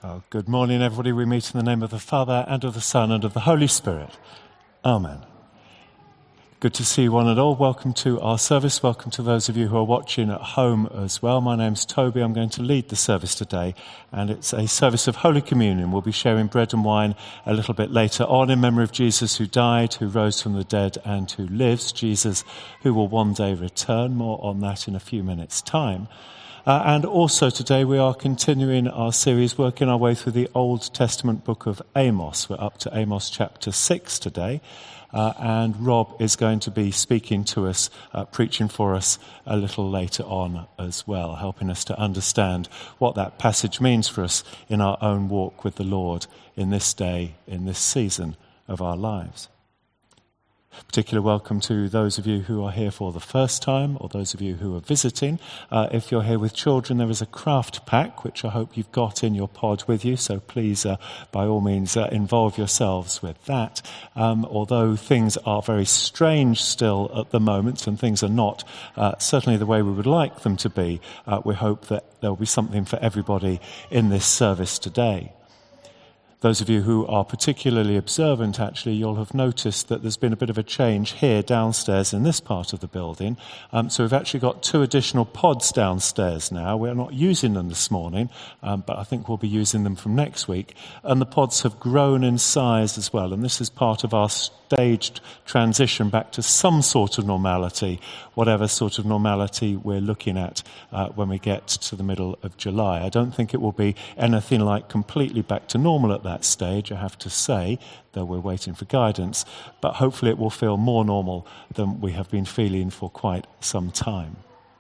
Oh, good morning, everybody. We meet in the name of the Father, and of the Son, and of the Holy Spirit. Amen. Good to see one and all. Welcome to our service. Welcome to those of you who are watching at home as well. My name's Toby. I'm going to lead the service today, and it's a service of Holy Communion. We'll be sharing bread and wine a little bit later on in memory of Jesus, who died, who rose from the dead, and who lives. Jesus, who will one day return. More on that in a few minutes' time. And also today we are continuing our series, working our way through the Old Testament book of Amos. We're up to Amos chapter 6 today. And Rob is going to be speaking to us, preaching for us a little later on as well, helping us to understand what that passage means for us in our own walk with the Lord in this day, in this season of our lives. Particular welcome to those of you who are here for the first time, or those of you who are visiting. If you're here with children, there is a craft pack, which I hope you've got in your pod with you, so please, by all means, involve yourselves with that. Although things are very strange still at the moment, and things are not certainly the way we would like them to be, we hope that there will be something for everybody in this service today. Those of you who are particularly observant, actually, you'll have noticed that there's been a bit of a change here downstairs in this part of the building. So we've actually got 2 additional pods downstairs now. We're not using them this morning, but I think we'll be using them from next week. And the pods have grown in size as well. And this is part of our staged transition back to some sort of normality, whatever sort of normality we're looking at when we get to the middle of July. I don't think it will be anything like completely back to normal at that stage, I have to say, though we're waiting for guidance, but hopefully it will feel more normal than we have been feeling for quite some time.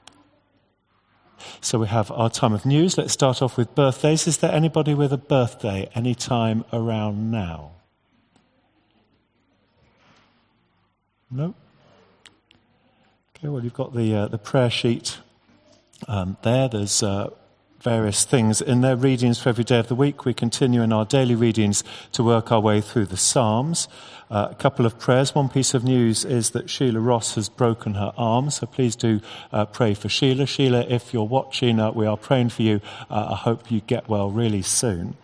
So we have our time of news. Let's start off with birthdays. Is there anybody with a birthday any time around now? No? Okay, well, you've got the prayer sheet there. There's various things in there, readings for every day of the week. We continue in our daily readings to work our way through the Psalms. A couple of prayers. One piece of news is that Sheila Ross has broken her arm, so please do pray for Sheila. Sheila, if you're watching, we are praying for you. I hope you get well really soon.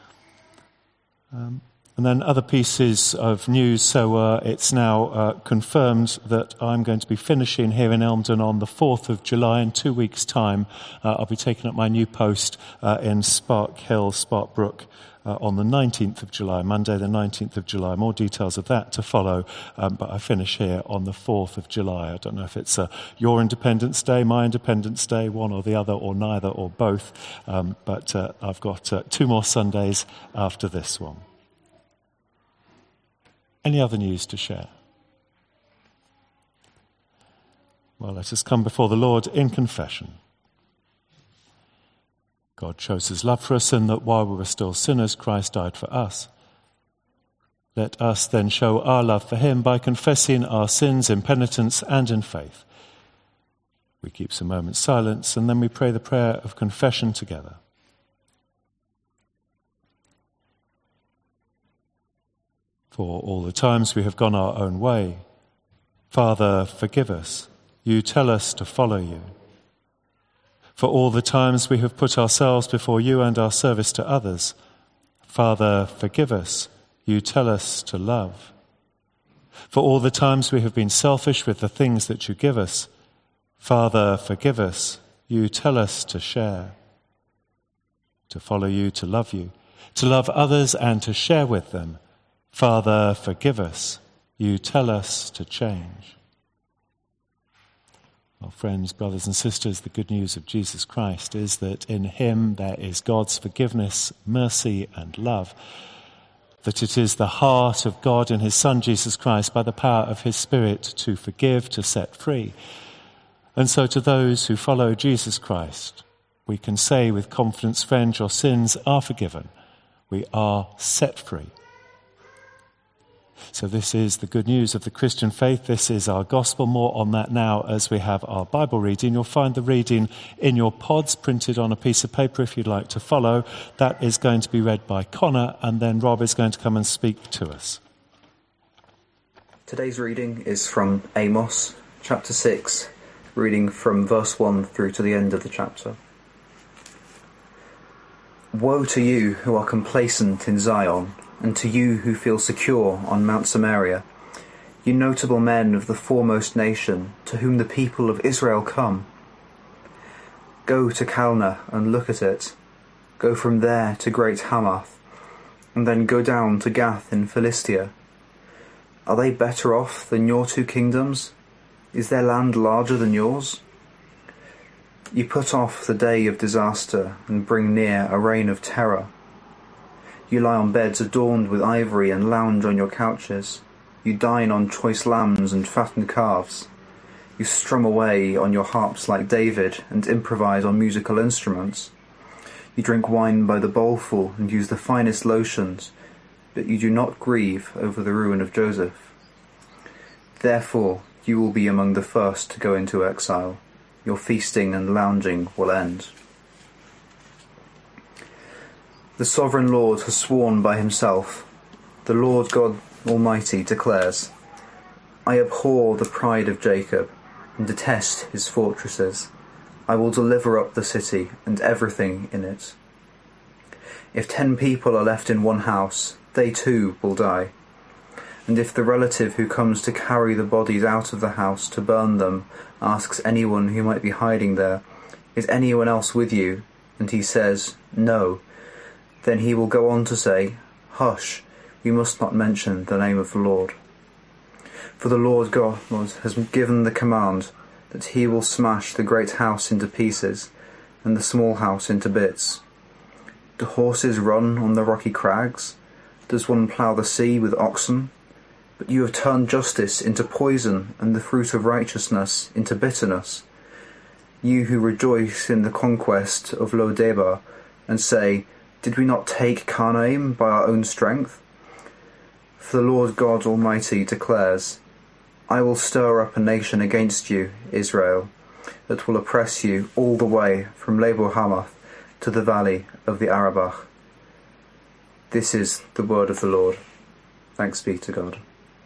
And then other pieces of news. So it's now confirmed that I'm going to be finishing here in Elmdon on the 4th of July. In 2 weeks' time, I'll be taking up my new post in Spark Hill, Sparkbrook, on the 19th of July, Monday the 19th of July. More details of that to follow, but I finish here on the 4th of July. I don't know if it's your Independence Day, my Independence Day, one or the other, or neither, or both, but I've got 2 more Sundays after this one. Any other news to share? Well, let us come before the Lord in confession. God shows his love for us in that while we were still sinners, Christ died for us. Let us then show our love for him by confessing our sins in penitence and in faith. We keep some moments silence, and then we pray the prayer of confession together. For all the times we have gone our own way, Father, forgive us. You tell us to follow you. For all the times we have put ourselves before you and our service to others, Father, forgive us. You tell us to love. For all the times we have been selfish with the things that you give us, Father, forgive us. You tell us to share. To follow you, to love others and to share with them. Father, forgive us. You tell us to change. Well, friends, brothers and sisters, the good news of Jesus Christ is that in him there is God's forgiveness, mercy and love. That it is the heart of God in his Son, Jesus Christ, by the power of his Spirit to forgive, to set free. And so to those who follow Jesus Christ, we can say with confidence, friends, your sins are forgiven. We are set free. So this is the good news of the Christian faith. This is our gospel. More on that now as we have our Bible reading. You'll find the reading in your pods printed on a piece of paper if you'd like to follow. That is going to be read by Connor, and then Rob is going to come and speak to us. Today's reading is from Amos, chapter 6, reading from verse 1 through to the end of the chapter. Woe to you who are complacent in Zion, and to you who feel secure on Mount Samaria, you notable men of the foremost nation, to whom the people of Israel come. Go to Calneh and look at it. Go from there to Great Hamath, and then go down to Gath in Philistia. Are they better off than your two kingdoms? Is their land larger than yours? You put off the day of disaster and bring near a reign of terror. You lie on beds adorned with ivory and lounge on your couches. You dine on choice lambs and fattened calves. You strum away on your harps like David and improvise on musical instruments. You drink wine by the bowlful and use the finest lotions, but you do not grieve over the ruin of Joseph. Therefore you will be among the first to go into exile. Your feasting and lounging will end. The sovereign Lord has sworn by himself. The Lord God Almighty declares, I abhor the pride of Jacob and detest his fortresses. I will deliver up the city and everything in it. If 10 people are left in one house, they too will die. And if the relative who comes to carry the bodies out of the house to burn them asks anyone who might be hiding there, is anyone else with you? And he says, no. Then he will go on to say, hush, we must not mention the name of the Lord. For the Lord God has given the command that he will smash the great house into pieces and the small house into bits. Do horses run on the rocky crags? Does one plough the sea with oxen? But you have turned justice into poison and the fruit of righteousness into bitterness. You who rejoice in the conquest of Lo-debar and say, did we not take Karnaim by our own strength? For the Lord God Almighty declares, I will stir up a nation against you, Israel, that will oppress you all the way from Lebo Hamath to the valley of the Arabah. This is the word of the Lord. Thanks be to God.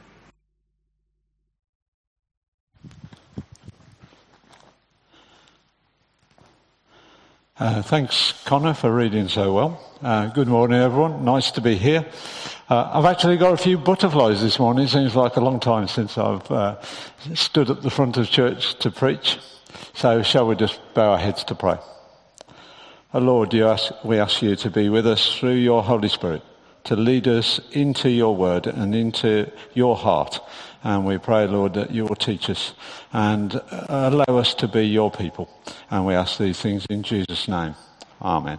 Thanks, Connor, for reading so well. Good morning, everyone. Nice to be here. I've actually got a few butterflies this morning. It seems like a long time since I've stood at the front of church to preach. So shall we just bow our heads to pray? Lord, we ask you to be with us through your Holy Spirit, to lead us into your word and into your heart. And we pray, Lord, that you will teach us and allow us to be your people. And we ask these things in Jesus' name. Amen.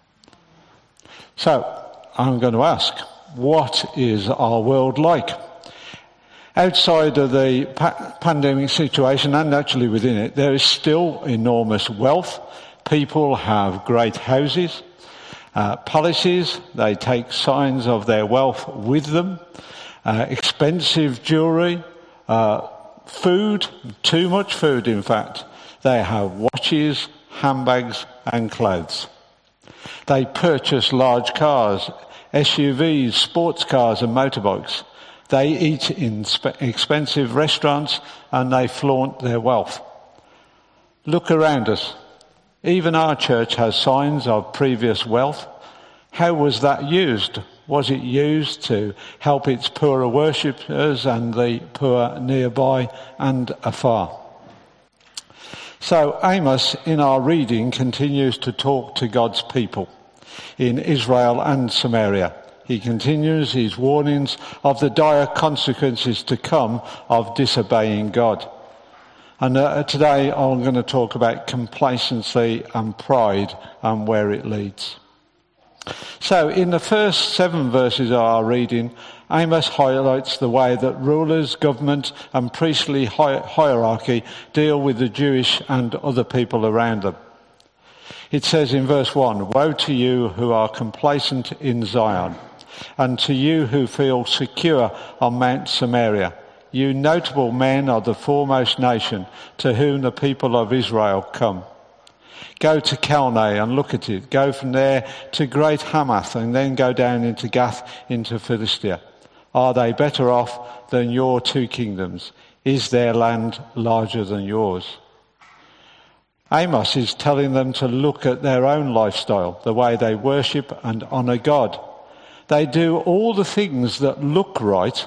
So, I'm going to ask, what is our world like? Outside of the pandemic situation, and actually within it, there is still enormous wealth. People have great houses, palaces. They take signs of their wealth with them. Expensive jewellery, food, too much food in fact. They have watches, handbags and clothes. They purchase large cars, SUVs, sports cars and motorbikes. They eat in expensive restaurants and they flaunt their wealth. Look around us. Even our church has signs of previous wealth. How was that used? Was it used to help its poorer worshippers and the poor nearby and afar? So Amos, in our reading, continues to talk to God's people in Israel and Samaria. He continues his warnings of the dire consequences to come of disobeying God. And today I'm going to talk about complacency and pride and where it leads. So in the first 7 verses of our reading, Amos highlights the way that rulers, government and priestly hierarchy deal with the Jewish and other people around them. It says in verse 1, woe to you who are complacent in Zion, and to you who feel secure on Mount Samaria, you notable men of the foremost nation, to whom the people of Israel come. Go to Calneh and look at it. Go from there to Great Hamath and then go down into Gath, into Philistia. Are they better off than your two kingdoms? Is their land larger than yours? Amos is telling them to look at their own lifestyle, the way they worship and honour God. They do all the things that look right,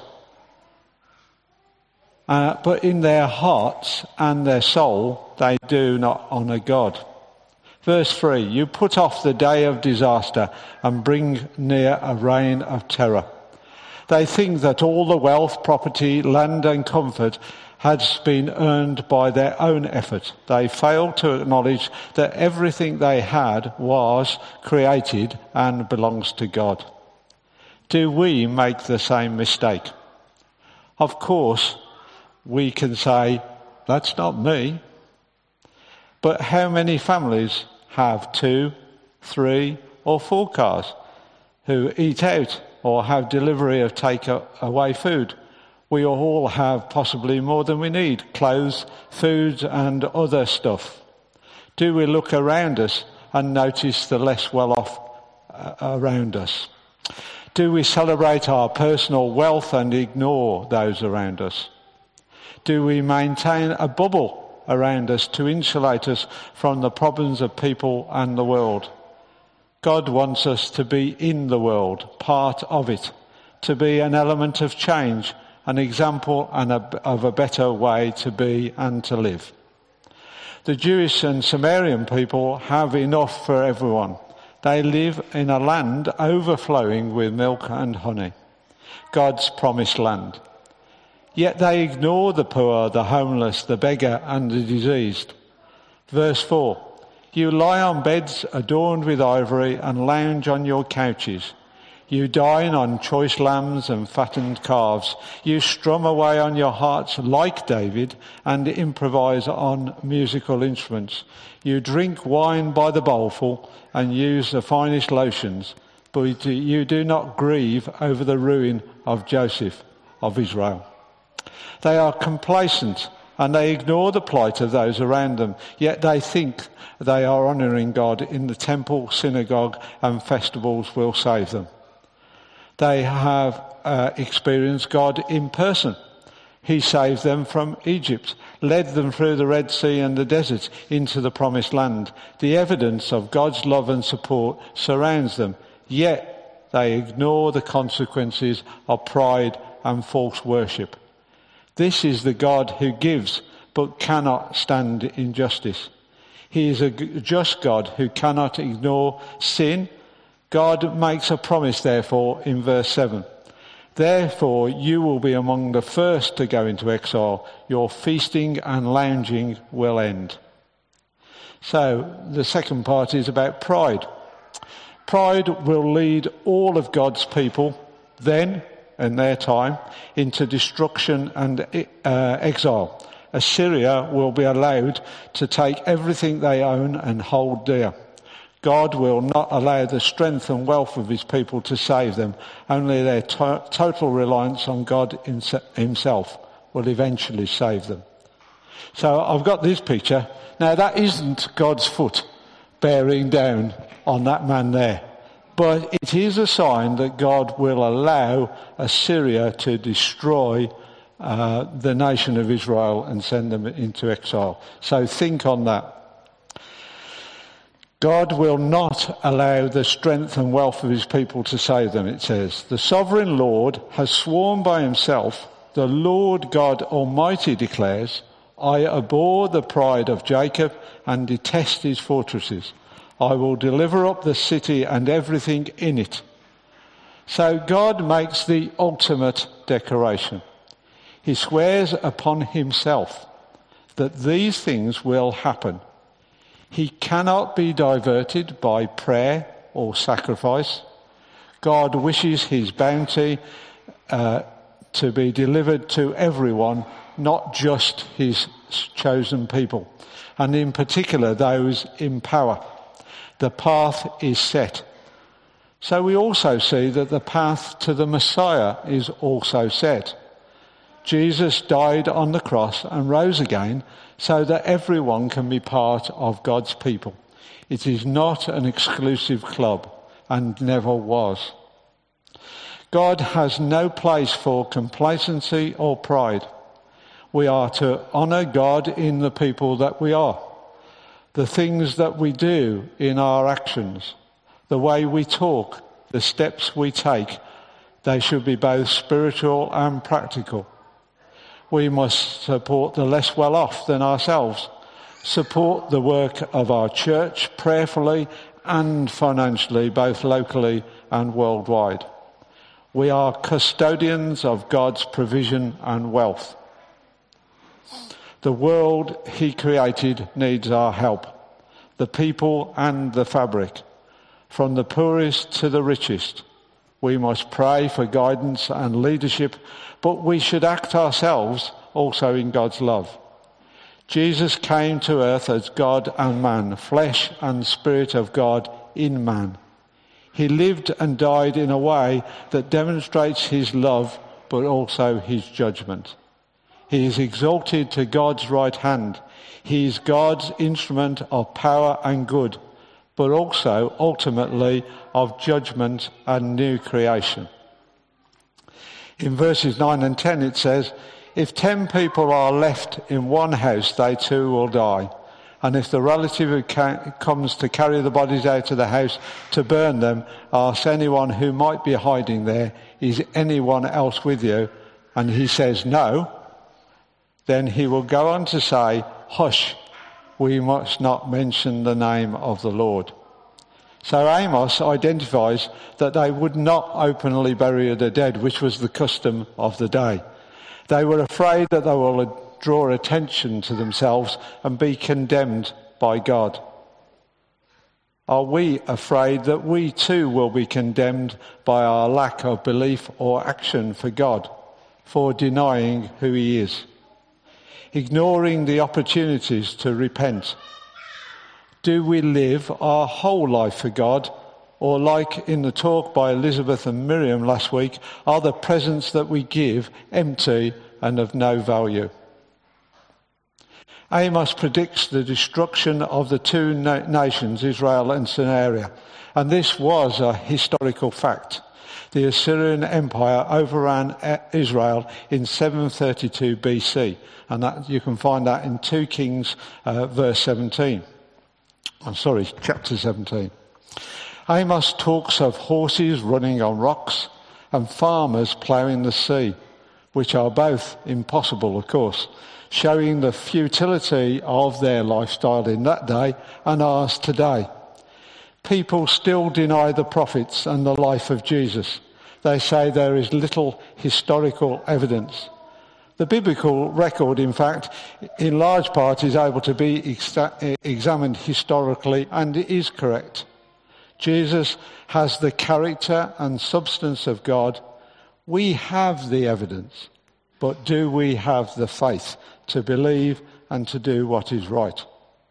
but in their hearts and their soul, they do not honour God. Verse 3, you put off the day of disaster and bring near a reign of terror. They think that all the wealth, property, land and comfort has been earned by their own effort. They fail to acknowledge that everything they had was created and belongs to God. Do we make the same mistake? Of course, we can say, that's not me. But how many families have 2, 3 or 4 cars, who eat out or have delivery of take-away food? We all have possibly more than we need, clothes, food and other stuff. Do we look around us and notice the less well-off around us? Do we celebrate our personal wealth and ignore those around us? Do we maintain a bubble around us to insulate us from the problems of people and the world? God wants us to be in the world, part of it, to be an element of change, an example of a better way to be and to live. The Jewish and Samaritan people have enough for everyone. They live in a land overflowing with milk and honey, God's promised land. Yet they ignore the poor, the homeless, the beggar and the diseased. Verse 4, you lie on beds adorned with ivory and lounge on your couches. You dine on choice lambs and fattened calves. You strum away on your hearts like David and improvise on musical instruments. You drink wine by the bowlful and use the finest lotions, but you do not grieve over the ruin of Joseph of Israel. They are complacent and they ignore the plight of those around them, yet they think they are honouring God in the temple, synagogue and festivals will save them. They have experienced God in person. He saved them from Egypt, led them through the Red Sea and the desert into the promised land. The evidence of God's love and support surrounds them, yet they ignore the consequences of pride and false worship. This is the God who gives but cannot stand injustice. He is a just God who cannot ignore sin. God makes a promise, therefore, in verse 7. Therefore, you will be among the first to go into exile. Your feasting and lounging will end. So, the second part is about pride. Pride will lead all of God's people, then, in their time, into destruction and exile. Assyria will be allowed to take everything they own and hold dear. God will not allow the strength and wealth of his people to save them. Only their total reliance on God himself will eventually save them. So I've got this picture. Now that isn't God's foot bearing down on that man there. But it is a sign that God will allow Assyria to destroy the nation of Israel and send them into exile. So think on that. God will not allow the strength and wealth of his people to save them, it says. The sovereign Lord has sworn by himself, the Lord God Almighty declares, I abhor the pride of Jacob and detest his fortresses. I will deliver up the city and everything in it. So God makes the ultimate declaration. He swears upon himself that these things will happen. He cannot be diverted by prayer or sacrifice. God wishes his bounty to be delivered to everyone, not just his chosen people, and in particular those in power. The path is set. So we also see that the path to the Messiah is also set. Jesus died on the cross and rose again so that everyone can be part of God's people. It is not an exclusive club and never was. God has no place for complacency or pride. We are to honour God in the people that we are. The things that we do in our actions, the way we talk, the steps we take, they should be both spiritual and practical. We must support the less well off than ourselves, support the work of our church prayerfully and financially, both locally and worldwide. We are custodians of God's provision and wealth. The world he created needs our help, the people and the fabric. From the poorest to the richest, we must pray for guidance and leadership, but we should act ourselves also in God's love. Jesus came to earth as God and man, flesh and spirit of God in man. He lived and died in a way that demonstrates his love, but also his judgment. He is exalted to God's right hand. He is God's instrument of power and good, but also, ultimately, of judgment and new creation. In verses 9 and 10 it says, "If 10 people are left in one house, they too will die. And if the relative who comes to carry the bodies out of the house to burn them asks anyone who might be hiding there, 'Is anyone else with you?' and he says no, then he will go on to say, 'Hush, we must not mention the name of the Lord.'" So Amos identifies that they would not openly bury the dead, which was the custom of the day. They were afraid that they will draw attention to themselves and be condemned by God. Are we afraid that we too will be condemned by our lack of belief or action for God, for denying who he is, ignoring the opportunities to repent? Do we live our whole life for God, or like in the talk by Elizabeth and Miriam last week, are the presents that we give empty and of no value? Amos predicts the destruction of the two nations, Israel and Samaria, and this was a historical fact. The Assyrian Empire overran Israel in 732 BC, and that, you can find that in 2 Kings chapter 17. Amos talks of horses running on rocks and farmers ploughing the sea, which are both impossible, of course, showing the futility of their lifestyle in that day and ours today. People still deny the prophets and the life of Jesus. They say there is little historical evidence. The biblical record, in fact, in large part is able to be examined historically, and it is correct. Jesus has the character and substance of God. We have the evidence, but do we have the faith to believe and to do what is right?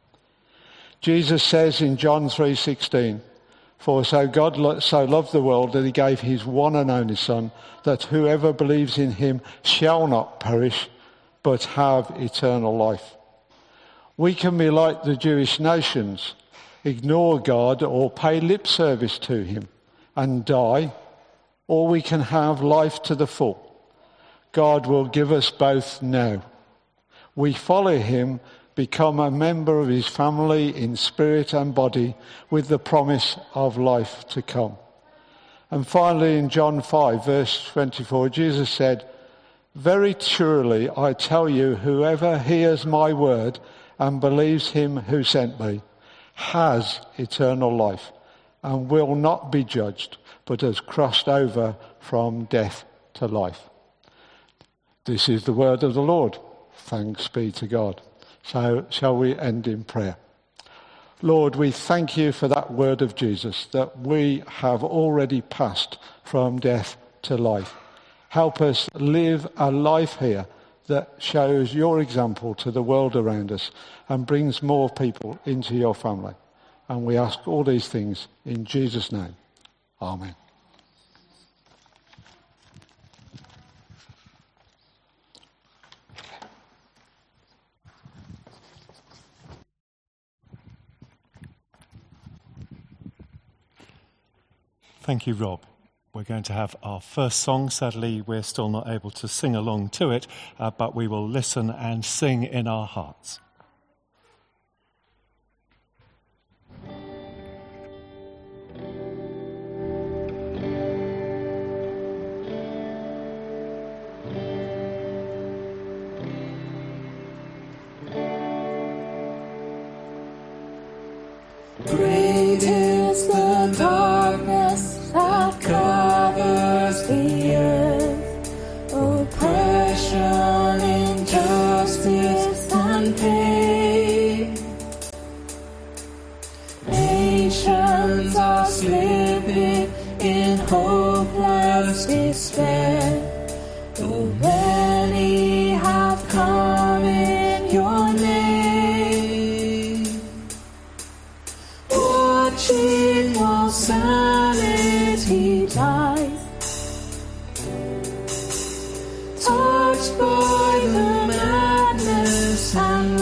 Jesus says in John 3:16, "For so God so loved the world that he gave his one and only Son, that whoever believes in him shall not perish, but have eternal life." We can be like the Jewish nations, ignore God or pay lip service to him and die, or we can have life to the full. God will give us both now. We follow him, become a member of his family in spirit and body, with the promise of life to come. And finally, in John 5, verse 24, Jesus said, "Very truly I tell you, whoever hears my word and believes him who sent me has eternal life and will not be judged, but has crossed over from death to life." This is the word of the Lord. Thanks be to God. So shall we end in prayer? Lord, we thank you for that word of Jesus, that we have already passed from death to life. Help us live a life here that shows your example to the world around us and brings more people into your family. And we ask all these things in Jesus' name. Amen. Thank you, Rob. We're going to have our first song. Sadly, we're still not able to sing along to it, but we will listen and sing in our hearts. Great is the darkness that covers the earth, oppression, injustice, and pain. Nations are slipping in hopeless despair, though many have come in your name. Watching while sanity dies, touched by the madness and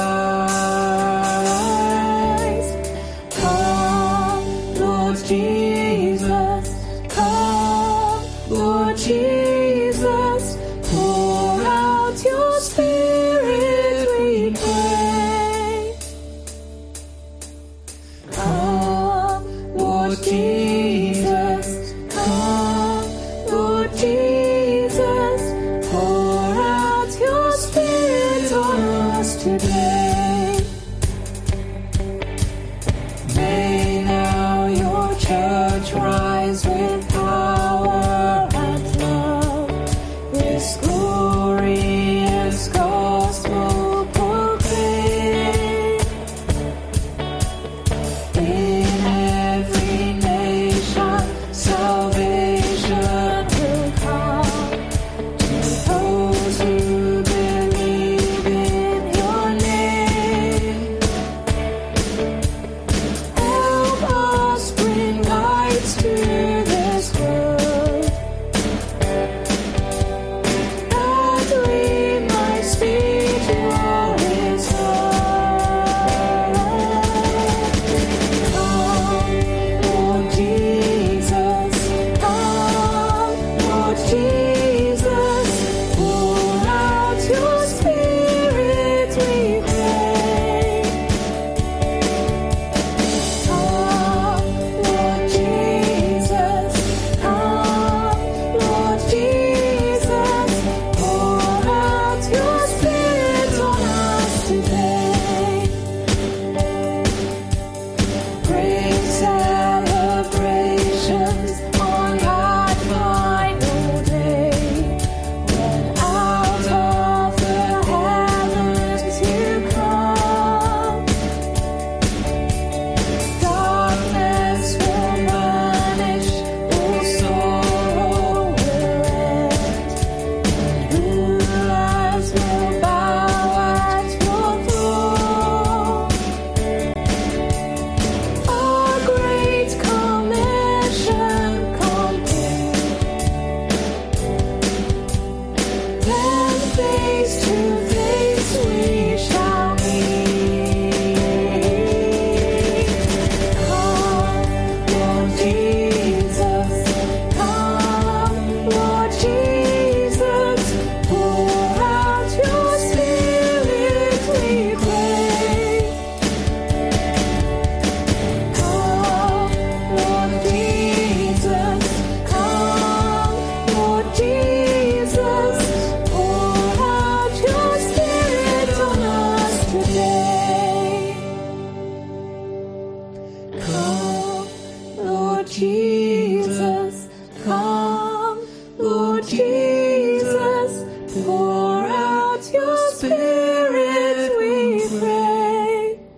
lies. Come, Lord Jesus, come, Lord Jesus, pour out your Spirit, we pray. Come, Lord Jesus, come, Lord Jesus, pour out your Spirit on us today. May now your church rise with power and love, this glorious gospel proclaim. In every nation, salvation will come to those who believe in your name. Help us bring light to this world, that we might speak your return. Come, Lord Jesus, come, Lord Jesus, pour out your Spirit, we pray. Come, Lord Jesus, come, Lord Jesus, pour out your Spirit on us today. Great celebrations on that final day, when out of the heavens you come. Darkness will vanish, all sorrow will end, rulers will bow at your throne. Our great commission complete, then face to face we shall meet. Come, Lord Jesus, come, Lord Jesus, pour out your Spirit, we pray. Come, Lord Jesus, come, Lord Jesus, pour out your Spirit on us today. Come, Lord Jesus, come, Lord Jesus, pour out your Spirit, we pray.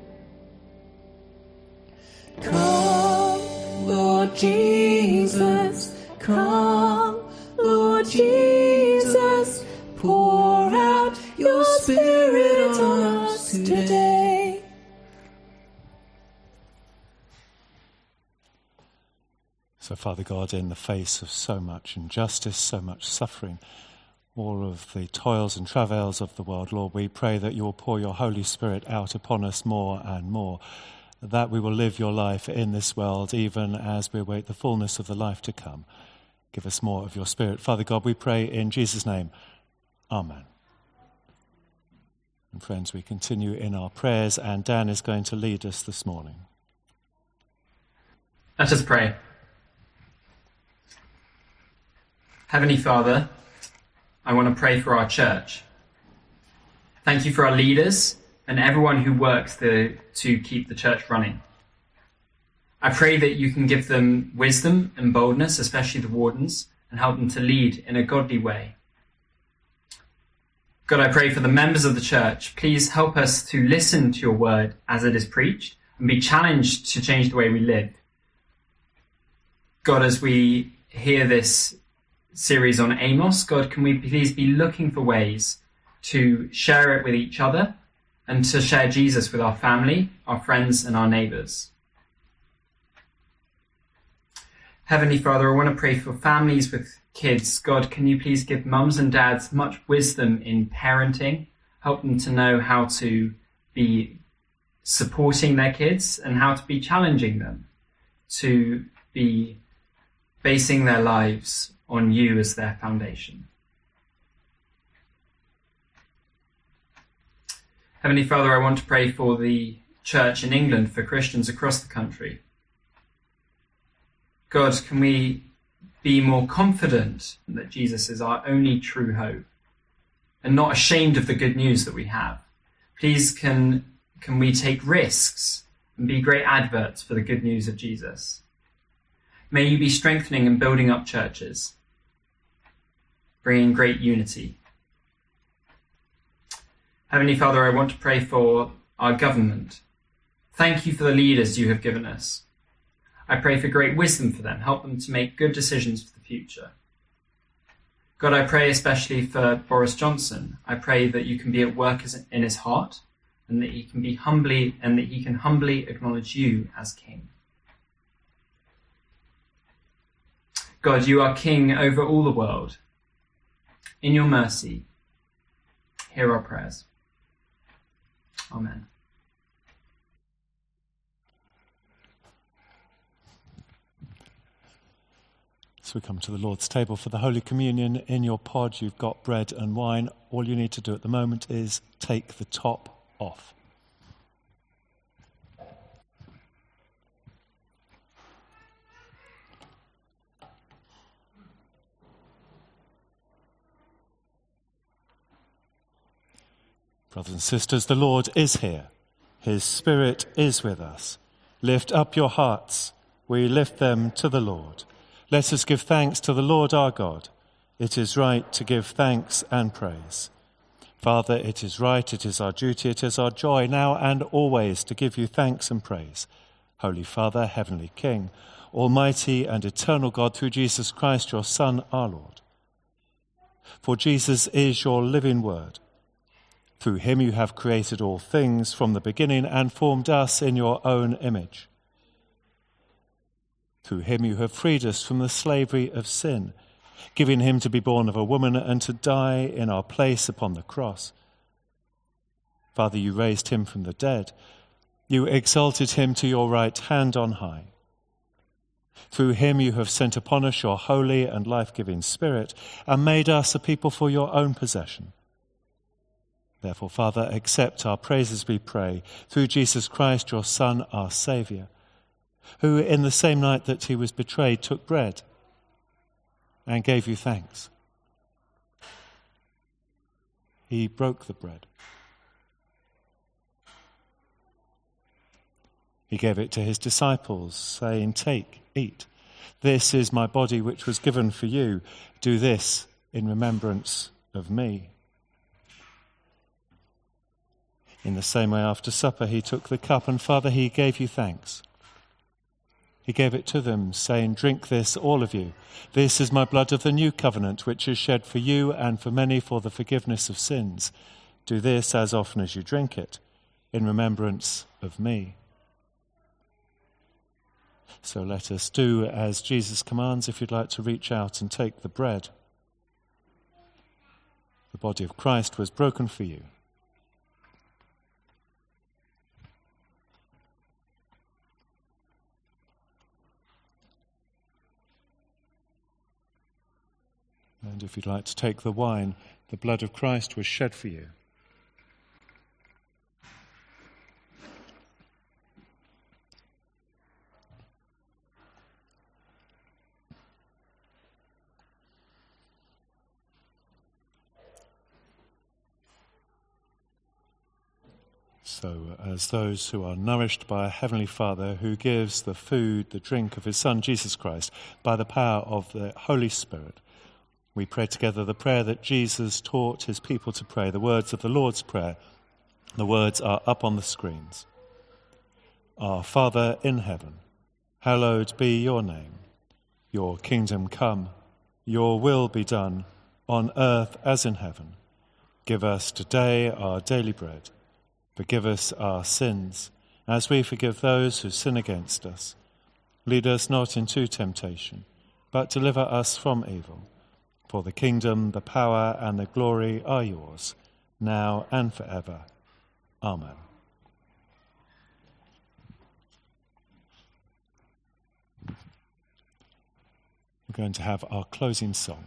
Come, Lord Jesus, come, Lord Jesus, pour out your Spirit on us today. So, Father God, in the face of so much injustice, so much suffering, all of the toils and travails of the world, Lord, we pray that you will pour your Holy Spirit out upon us more and more, that we will live your life in this world even as we await the fullness of the life to come. Give us more of your Spirit. Father God, we pray in Jesus' name. Amen. And friends, we continue in our prayers, and Dan is going to lead us this morning. Let us pray. Heavenly Father, I want to pray for our church. Thank you for our leaders and everyone who works to keep the church running. I pray that you can give them wisdom and boldness, especially the wardens, and help them to lead in a godly way. God, I pray for the members of the church. Please help us to listen to your word as it is preached and be challenged to change the way we live. God, as we hear this series on Amos, God, can we please be looking for ways to share it with each other and to share Jesus with our family, our friends, and our neighbours. Heavenly Father, I want to pray for families with kids. God, can you please give mums and dads much wisdom in parenting, help them to know how to be supporting their kids and how to be challenging them, to be basing their lives on you as their foundation. Heavenly Father, I want to pray for the church in England, for Christians across the country. God, can we be more confident that Jesus is our only true hope and not ashamed of the good news that we have? Please, can we take risks and be great adverts for the good news of Jesus? May you be strengthening and building up churches, bringing great unity. Heavenly Father, I want to pray for our government. Thank you for the leaders you have given us. I pray for great wisdom for them. Help them to make good decisions for the future. God, I pray especially for Boris Johnson. I pray that you can be at work in his heart and that he can humbly acknowledge you as King. God, you are King over all the world. In your mercy, hear our prayers. Amen. So we come to the Lord's table for the Holy Communion. In your pod, you've got bread and wine. All you need to do at the moment is take the top off. Brothers and sisters, the Lord is here. His Spirit is with us. Lift up your hearts. We lift them to the Lord. Let us give thanks to the Lord our God. It is right to give thanks and praise. Father, it is right, it is our duty, it is our joy now and always to give you thanks and praise. Holy Father, Heavenly King, Almighty and eternal God, through Jesus Christ, your Son, our Lord. For Jesus is your living word. Through him you have created all things from the beginning and formed us in your own image. Through him you have freed us from the slavery of sin, giving him to be born of a woman and to die in our place upon the cross. Father, you raised him from the dead. You exalted him to your right hand on high. Through him you have sent upon us your holy and life-giving Spirit and made us a people for your own possession. Therefore, Father, accept our praises, we pray, through Jesus Christ, your Son, our Saviour, who in the same night that he was betrayed took bread and gave you thanks. He broke the bread. He gave it to his disciples, saying, "Take, eat. This is my body which was given for you. Do this in remembrance of me." In the same way, after supper, he took the cup, and Father, he gave you thanks. He gave it to them, saying, "Drink this, all of you. This is my blood of the new covenant, which is shed for you and for many for the forgiveness of sins. Do this as often as you drink it, in remembrance of me." So let us do as Jesus commands. If you'd like to reach out and take the bread. The body of Christ was broken for you. And if you'd like to take the wine, the blood of Christ was shed for you. So, as those who are nourished by a Heavenly Father who gives the food, the drink of his Son, Jesus Christ, by the power of the Holy Spirit, we pray together the prayer that Jesus taught his people to pray, the words of the Lord's Prayer. The words are up on the screens. Our Father in heaven, hallowed be your name. Your kingdom come, your will be done, on earth as in heaven. Give us today our daily bread. Forgive us our sins, as we forgive those who sin against us. Lead us not into temptation, but deliver us from evil. For the kingdom, the power, and the glory are yours, now and forever. Amen. We're going to have our closing song.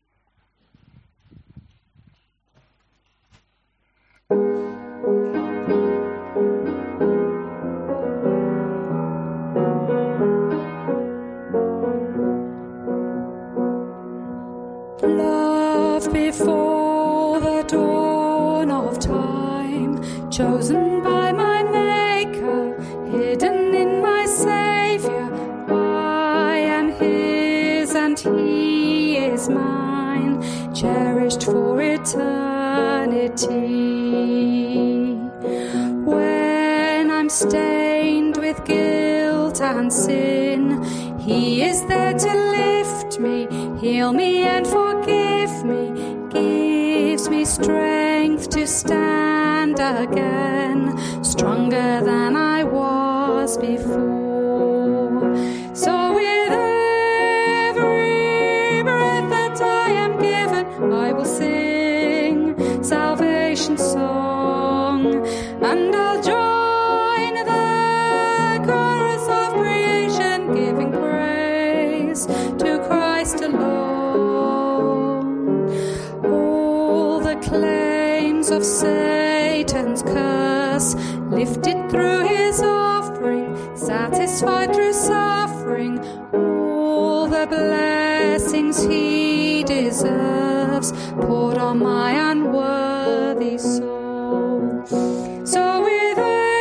Love before the dawn of time, chosen by my Maker, hidden in my Saviour. I am his and he is mine, cherished for eternity. When I'm stained with guilt and sin, he is there to lift me, heal me and forgive me, gives me strength to stand again, stronger than I was before. So with every breath that I am given, I will sing salvation song, and I'll join the chorus of creation, giving praise to Christ alone. All the claims of Satan's curse lifted through his offering, satisfied through suffering, all the blessings he deserves poured on my unworthy soul. So with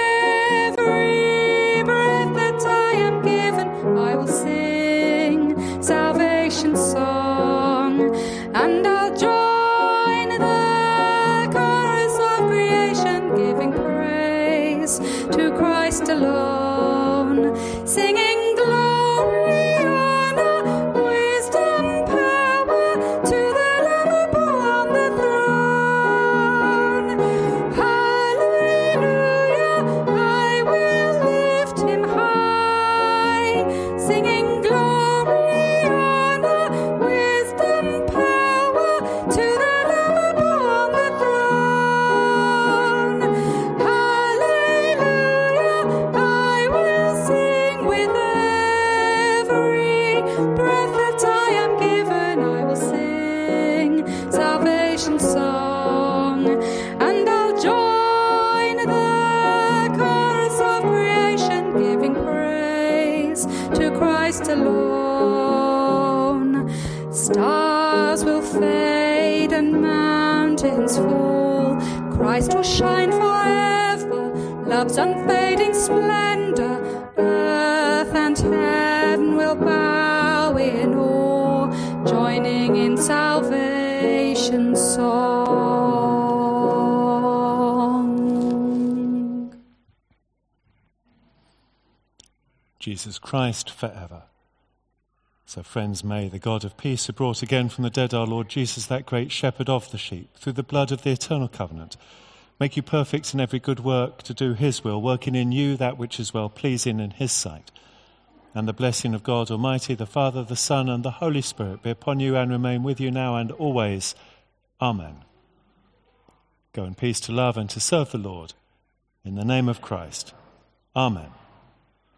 every breath that I am given, I will sing salvation song, and I'll join the chorus of creation, giving praise to Christ alone, singing glory, honor, wisdom, power to the Lamb upon the throne. Hallelujah, I will lift him high, singing glory, honor, wisdom, power to the Lamb upon the throne. Hallelujah, I will sing with every breath that I am given. I will sing salvation song, and I'll join the chorus of creation, giving praise to Christ alone. Stars will fade and mountains fall, Christ will shine forever, love's unfading splendor. Earth and heaven will bow in awe, joining in salvation song. Jesus Christ forever. So friends, may the God of peace, who brought again from the dead our Lord Jesus, that great shepherd of the sheep, through the blood of the eternal covenant, make you perfect in every good work to do his will, working in you that which is well-pleasing in his sight. And the blessing of God Almighty, the Father, the Son, and the Holy Spirit be upon you and remain with you now and always. Amen. Go in peace to love and to serve the Lord. In the name of Christ. Amen.